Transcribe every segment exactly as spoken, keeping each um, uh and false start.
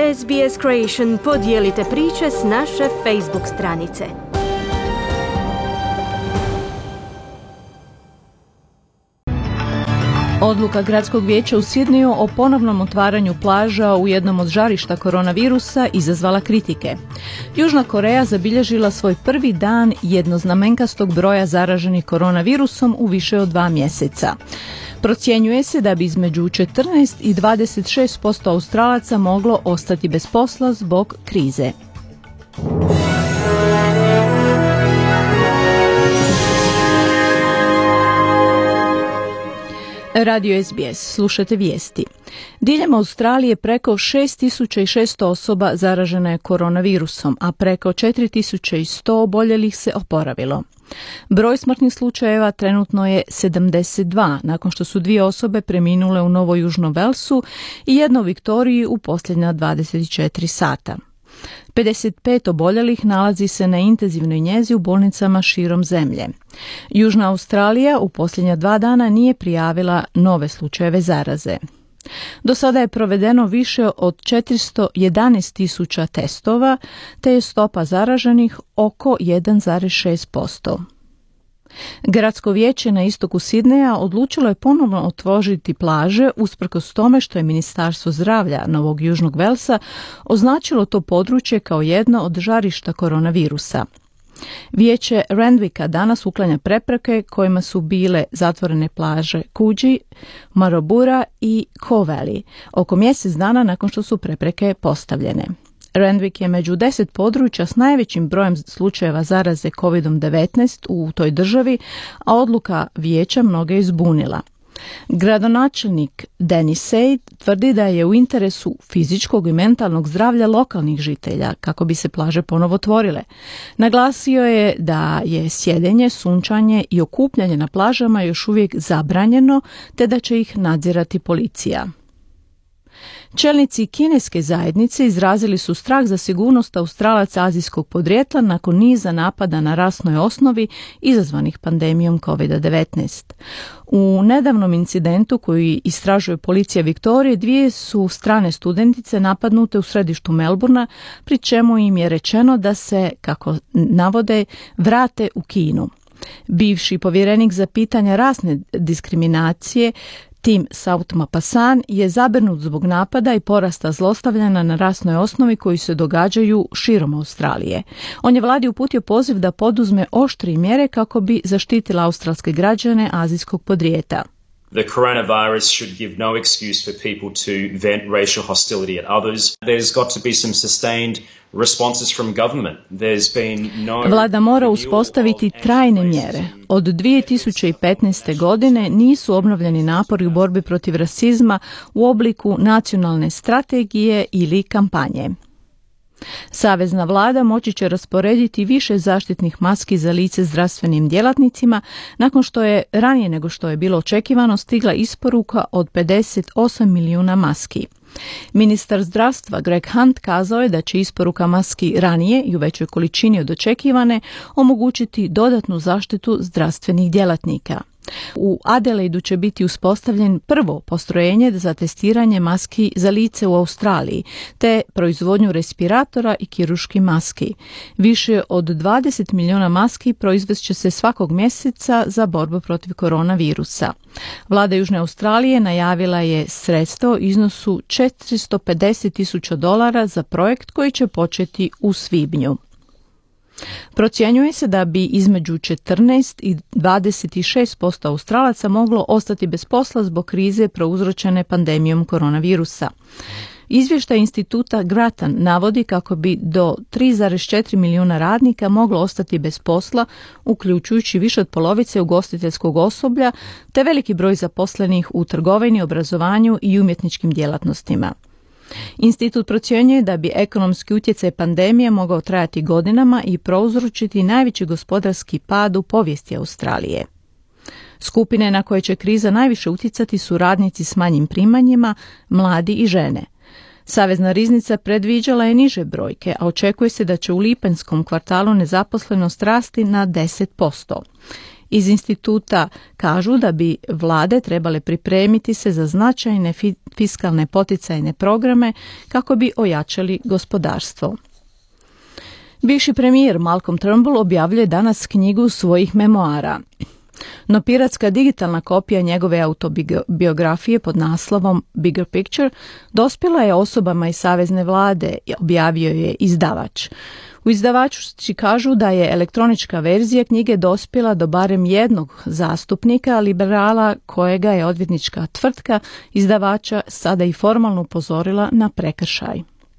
S B S Creation podijelite priče s naše Facebook stranice. Odluka Gradskog vijeća u Sidneju o ponovnom otvaranju plaža u jednom od žarišta koronavirusa izazvala kritike. Južna Koreja zabilježila svoj prvi dan jednoznamenkastog broja zaraženih koronavirusom u više od dva mjeseca. Procjenjuje se da bi između četrnaest i dvadeset šest posto Australaca moglo ostati bez posla zbog krize. Radio S B S, slušate vijesti. Diljem Australije preko šest tisuća šesto osoba zaraženo je koronavirusom, a preko četiri tisuće sto oboljelih se oporavilo. Broj smrtnih slučajeva trenutno je sedamdeset dva, nakon što su dvije osobe preminule u Novojužnom Velsu i jedna u Viktoriji u posljednja dvadeset četiri sata. pedeset pet oboljelih nalazi se na intenzivnoj njezi u bolnicama širom zemlje. Južna Australija u posljednja dva dana nije prijavila nove slučajeve zaraze. Do sada je provedeno više od četiristo jedanaest tisuća testova, te je stopa zaraženih oko jedan zarez šest posto. Gradsko vijeće na istoku Sidneja odlučilo je ponovno otvoriti plaže usprkos tome što je Ministarstvo zdravlja Novog Južnog Velsa označilo to područje kao jedno od žarišta koronavirusa. Vijeće Randwicka danas uklanja prepreke kojima su bile zatvorene plaže Coogee, Marobura i Coe Valley, oko mjesec dana nakon što su prepreke postavljene. Randwick je među deset područja s najvećim brojem slučajeva zaraze kovid devetnaest u toj državi, a odluka vijeća mnoge je zbunila. Gradonačelnik Dennis Said tvrdi da je u interesu fizičkog i mentalnog zdravlja lokalnih žitelja kako bi se plaže ponovo otvorile. Naglasio je da je sjedenje, sunčanje i okupljanje na plažama još uvijek zabranjeno, te da će ih nadzirati policija. Čelnici kineske zajednice izrazili su strah za sigurnost Australaca azijskog podrijetla nakon niza napada na rasnoj osnovi izazvanih pandemijom kovid devetnaest. U nedavnom incidentu koji istražuje policija Viktorije, dvije su strane studentice napadnute u središtu Melbourna, pri čemu im je rečeno da se, kako navode, vrate u Kinu. Bivši povjerenik za pitanja rasne diskriminacije Tim Soutmapasan je zabrinut zbog napada i porasta zlostavljanja na rasnoj osnovi koji se događaju širom Australije. On je vladi uputio poziv da poduzme oštrije mjere kako bi zaštitila australske građane azijskog podrijetla. The coronavirus should give no excuse for people to vent racial hostility at others. There's got to be some sustained responses from government. There's been no... Vlada mora uspostaviti trajne mjere. Od dvije tisuće petnaeste. godine nisu obnovljeni napori u borbi protiv rasizma u obliku nacionalne strategije ili kampanje. Savezna vlada moći će rasporediti više zaštitnih maski za lice zdravstvenim djelatnicima nakon što je ranije nego što je bilo očekivano stigla isporuka od pedeset osam milijuna maski. Ministar zdravstva Greg Hunt kazao je da će isporuka maski ranije i u većoj količini od očekivane omogućiti dodatnu zaštitu zdravstvenih djelatnika. U Adelaidu će biti uspostavljen prvo postrojenje za testiranje maski za lice u Australiji, te proizvodnju respiratora i kirurških maski. Više od dvadeset milijuna maski proizvest će se svakog mjeseca za borbu protiv koronavirusa. Vlada Južne Australije najavila je sredstvo u iznosu četiristo pedeset tisuća dolara za projekt koji će početi u svibnju. Procjenjuje se da bi između četrnaest i dvadeset šest posto Australaca moglo ostati bez posla zbog krize prouzročene pandemijom koronavirusa. Izvještaj instituta Grattan navodi kako bi do tri zarez četiri milijuna radnika moglo ostati bez posla, uključujući više od polovice ugostiteljskog osoblja, te veliki broj zaposlenih u trgovini, obrazovanju i umjetničkim djelatnostima. Institut procjenjuje da bi ekonomski utjecaj pandemije mogao trajati godinama i prouzročiti najveći gospodarski pad u povijesti Australije. Skupine na koje će kriza najviše utjecati su radnici s manjim primanjima, mladi i žene. Savezna riznica predviđala je niže brojke, a očekuje se da će u lipanjskom kvartalu nezaposlenost rasti na deset posto. Iz instituta kažu da bi vlade trebale pripremiti se za značajne fi- fiskalne poticajne programe kako bi ojačali gospodarstvo. Bivši premijer Malcolm Turnbull objavljuje danas knjigu svojih memoara. No piratska digitalna kopija njegove autobiografije pod naslovom Bigger Picture dospjela je osobama iz savezne vlade, objavio je izdavač. U izdavaču kažu da je elektronička verzija knjige dospjela do barem jednog zastupnika liberala kojega je odvjetnička tvrtka izdavača sada i formalno upozorila na prekršaj.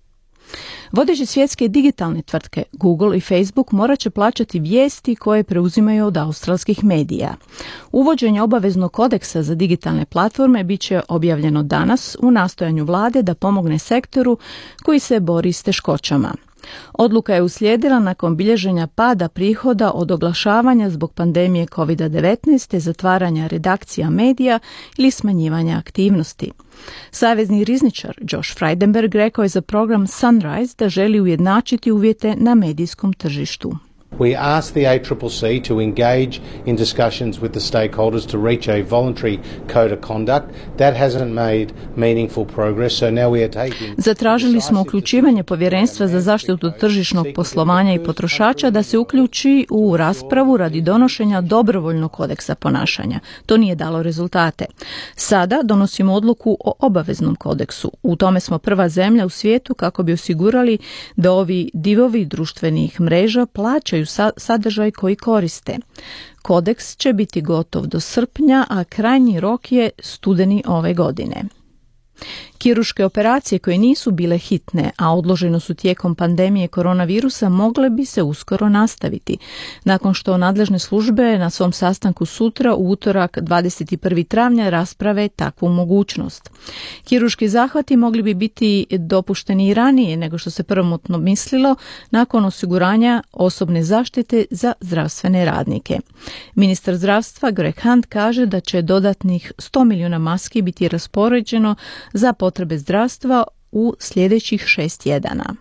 Vodeće svjetske digitalne tvrtke Google i Facebook morat će plaćati vijesti koje preuzimaju od australskih medija. Uvođenje obaveznog kodeksa za digitalne platforme bit će objavljeno danas u nastojanju vlade da pomogne sektoru koji se bori s teškoćama. Odluka je uslijedila nakon bilježenja pada prihoda od oglašavanja zbog pandemije kovid devetnaest te zatvaranja redakcija medija ili smanjivanja aktivnosti. Savezni rizničar Josh Frydenberg rekao je za program Sunrise da želi ujednačiti uvjete na medijskom tržištu. We asked the A C C C to engage in discussions with the stakeholders to reach a voluntary code of conduct. That hasn't made meaningful progress, so now we are taking... Zatražili smo uključivanje Povjerenstva za zaštitu tržišnog poslovanja i potrošača da se uključi u raspravu radi donošenja dobrovoljnog kodeksa ponašanja. To nije dalo rezultate. Sada donosimo odluku o obaveznom kodeksu. U tome smo prva zemlja u svijetu kako bi osigurali da ovi divovi društvenih mreža plaćaju sadržaj koji koriste. Kodeks će biti gotov do srpnja, a krajnji rok je studeni ove godine. Kirurške operacije koje nisu bile hitne, a odloženo su tijekom pandemije koronavirusa, mogle bi se uskoro nastaviti, nakon što nadležne službe na svom sastanku sutra u utorak dvadeset prvog travnja rasprave takvu mogućnost. Kirurški zahvati mogli bi biti dopušteni i ranije nego što se prvotno mislilo nakon osiguranja osobne zaštite za zdravstvene radnike. Ministar zdravstva Greg Hunt kaže da će dodatnih sto milijuna maski biti raspoređeno za potrebe zdravstva u sljedećih šest tjedana.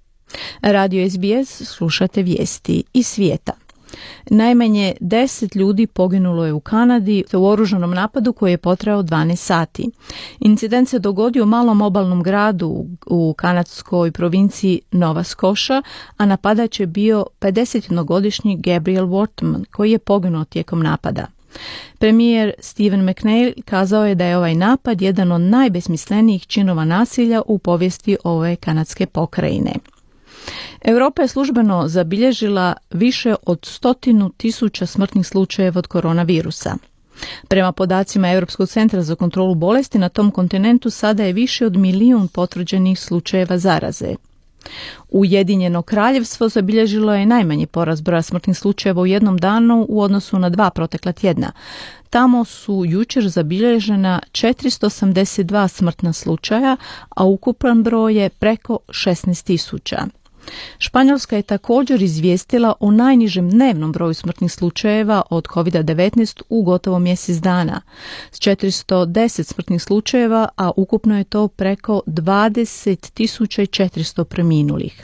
Radio S B S, slušate vijesti iz svijeta. Najmanje deset ljudi poginulo je u Kanadi u oružanom napadu koji je potrajao dvanaest sati. Incident se dogodio u malom obalnom gradu u kanadskoj provinciji Nova Scotia, a napadač je bio pedesetjednogodišnji Gabriel Wortman koji je poginuo tijekom napada. Premijer Stephen McNeil kazao je da je ovaj napad jedan od najbesmislenijih činova nasilja u povijesti ove kanadske pokrajine. Europa je službeno zabilježila više od stotinu tisuća smrtnih slučajeva od koronavirusa. Prema podacima Europskog centra za kontrolu bolesti, na tom kontinentu sada je više od milijun potvrđenih slučajeva zaraze. Ujedinjeno kraljevstvo zabilježilo je najmanji porast broja smrtnih slučajeva u jednom danu u odnosu na dva protekla tjedna. Tamo su jučer zabilježena četiristo osamdeset dva smrtna slučaja, a ukupan broj je preko šesnaest tisuća. Španjolska je također izvijestila o najnižem dnevnom broju smrtnih slučajeva od kovid devetnaest u gotovo mjesec dana, s četiristo deset smrtnih slučajeva, a ukupno je to preko dvadeset tisuća četiristo preminulih.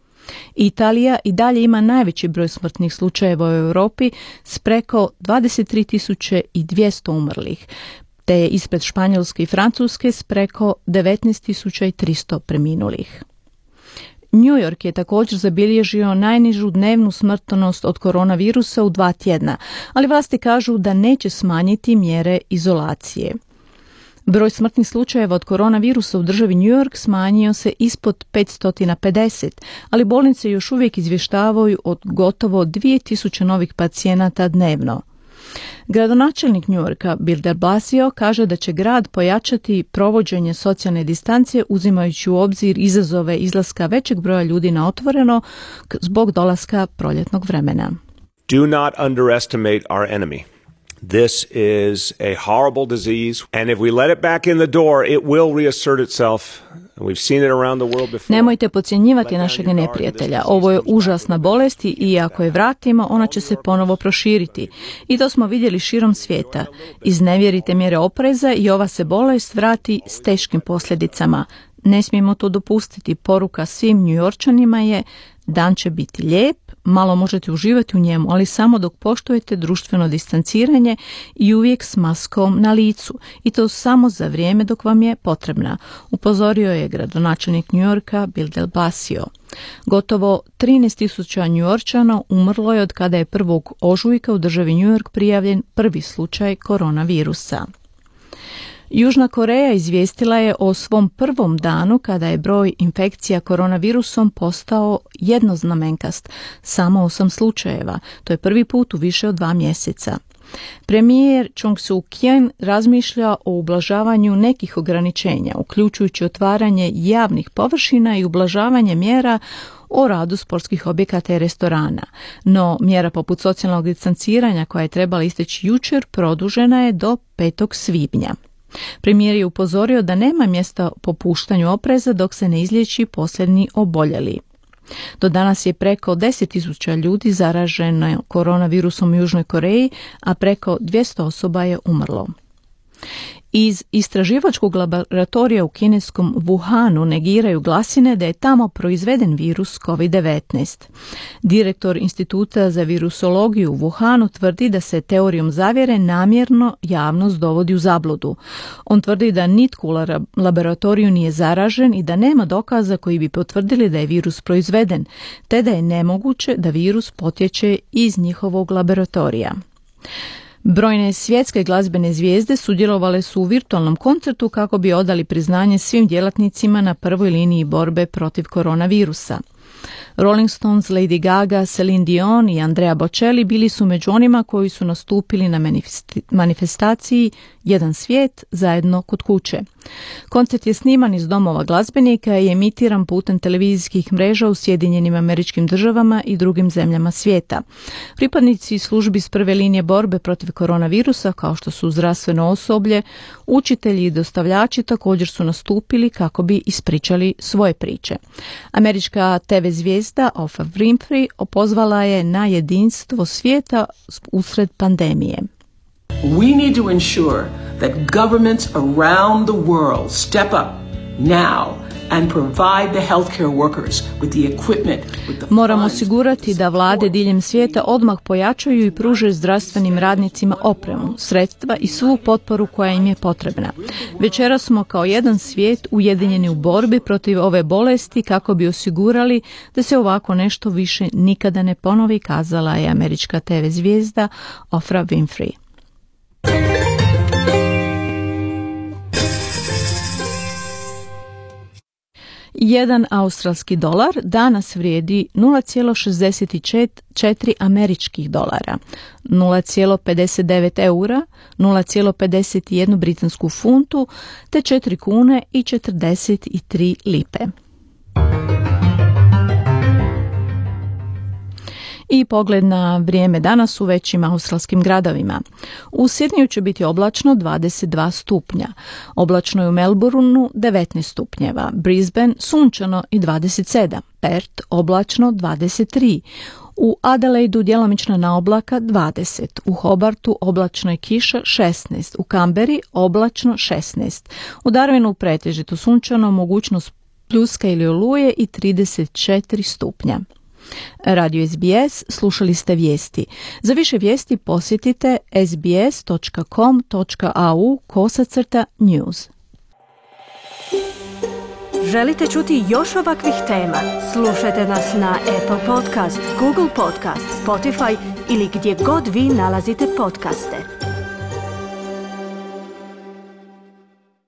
Italija i dalje ima najveći broj smrtnih slučajeva u Europi s preko dvadeset tri tisuće dvjesto umrlih, te je ispred Španjolske i Francuske s preko devetnaest tisuća tristo preminulih. New York je također zabilježio najnižu dnevnu smrtnost od koronavirusa u dva tjedna, ali vlasti kažu da neće smanjiti mjere izolacije. Broj smrtnih slučajeva od koronavirusa u državi New York smanjio se ispod petsto pedeset, ali bolnice još uvijek izvještavaju od gotovo dvije tisuće novih pacijenata dnevno. Gradonačelnik New Yorka Bill de Blasio kaže da će grad pojačati provođenje socijalne distancije uzimajući u obzir izazove izlaska većeg broja ljudi na otvoreno zbog dolaska proljetnog vremena. Do not underestimate our enemy. This is a horrible disease, and if we let it back in the door, it will reassert itself. We've seen it around the world before. Nemojte podcjenjivati našeg neprijatelja. Ovo je užasna bolest i ako je vratimo, ona će se ponovo proširiti. I to smo vidjeli širom svijeta. Iznevjerite mjere opreza i ova se bolest vrati s teškim posljedicama. Ne smijemo to dopustiti. Poruka svim Njujorčanima je: dan će biti lijep, malo možete uživati u njemu, ali samo dok poštujete društveno distanciranje i uvijek s maskom na licu. I to samo za vrijeme dok vam je potrebna, upozorio je gradonačelnik New Yorka Bill de Blasio. Gotovo trinaest tisuća Njujorčana umrlo je od kada je prvog ožujka u državi New York prijavljen prvi slučaj koronavirusa. Južna Koreja izvijestila je o svom prvom danu kada je broj infekcija koronavirusom postao jednoznamenkast, samo osam slučajeva. To je prvi put u više od dva mjeseca. Premijer Chung Soo-kyen razmišlja o ublažavanju nekih ograničenja, uključujući otvaranje javnih površina i ublažavanje mjera o radu sportskih objekata i restorana. No, mjera poput socijalnog distanciranja koja je trebala isteći jučer produžena je do petog svibnja. Premijer je upozorio da nema mjesta popuštanju opreza dok se ne izliječi posljednji oboljeli. Do danas je preko deset tisuća ljudi zaraženo koronavirusom u Južnoj Koreji, a preko dvjesto osoba je umrlo. Iz istraživačkog laboratorija u kineskom Wuhanu negiraju glasine da je tamo proizveden virus kovid devetnaest. Direktor Instituta za virusologiju u Wuhanu tvrdi da se teorijom zavjere namjerno javnost dovodi u zabludu. On tvrdi da nitko u laboratoriju nije zaražen i da nema dokaza koji bi potvrdili da je virus proizveden, te da je nemoguće da virus potječe iz njihovog laboratorija. Brojne svjetske glazbene zvijezde sudjelovale su u virtualnom koncertu kako bi odali priznanje svim djelatnicima na prvoj liniji borbe protiv koronavirusa. Rolling Stones, Lady Gaga, Celine Dion i Andrea Bocelli bili su među onima koji su nastupili na manifestaciji Jedan svijet zajedno kod kuće. Koncert je sniman iz domova glazbenika i emitiran putem televizijskih mreža u Sjedinjenim Američkim Državama i drugim zemljama svijeta. Pripadnici službi s prve linije borbe protiv koronavirusa, kao što su zdravstveno osoblje, učitelji i dostavljači, također su nastupili kako bi ispričali svoje priče. Američka te ve zvijezda Oprah Winfrey opozvala je na jedinstvo svijeta usred pandemije. We need to ensure that governments around the world step up now and provide the healthcare workers with the equipment, with the Moramo osigurati da vlade diljem svijeta odmah pojačaju i pružaju zdravstvenim radnicima opremu, sredstva i svu potporu koja im je potrebna. Večeras smo kao jedan svijet ujedinjeni u borbi protiv ove bolesti kako bi osigurali da se ovako nešto više nikada ne ponovi, kazala je američka te ve zvijezda Oprah Winfrey. Jedan australski dolar danas vrijedi nula zarez šezdeset četiri američkih dolara, nula zarez pedeset devet eura, nula zarez pedeset jedan britansku funtu te četiri kune i četrdeset tri lipe. I pogled na vrijeme danas u većim australskim gradovima. U Sidneju će biti oblačno dvadeset dva stupnja, oblačno je u Melbourneu devetnaest stupnjeva, Brisbane sunčano i dvadeset sedam, Perth oblačno dvadeset tri, u Adelaidu djelomično na oblaka dvadeset, u Hobartu oblačno i kiša šesnaest, u Canberri oblačno šesnaest, u Darwinu pretežito sunčano, mogućnost pljuska ili oluje i trideset četiri stupnja. Radio es be es, slušali ste vijesti. Za više vijesti posjetite es be es točka com točka a u kosacrta news. Želite čuti još ovakvih tema? Slušajte nas na Apple Podcast, Google Podcast, Spotify ili gdje god vi nalazite podcaste.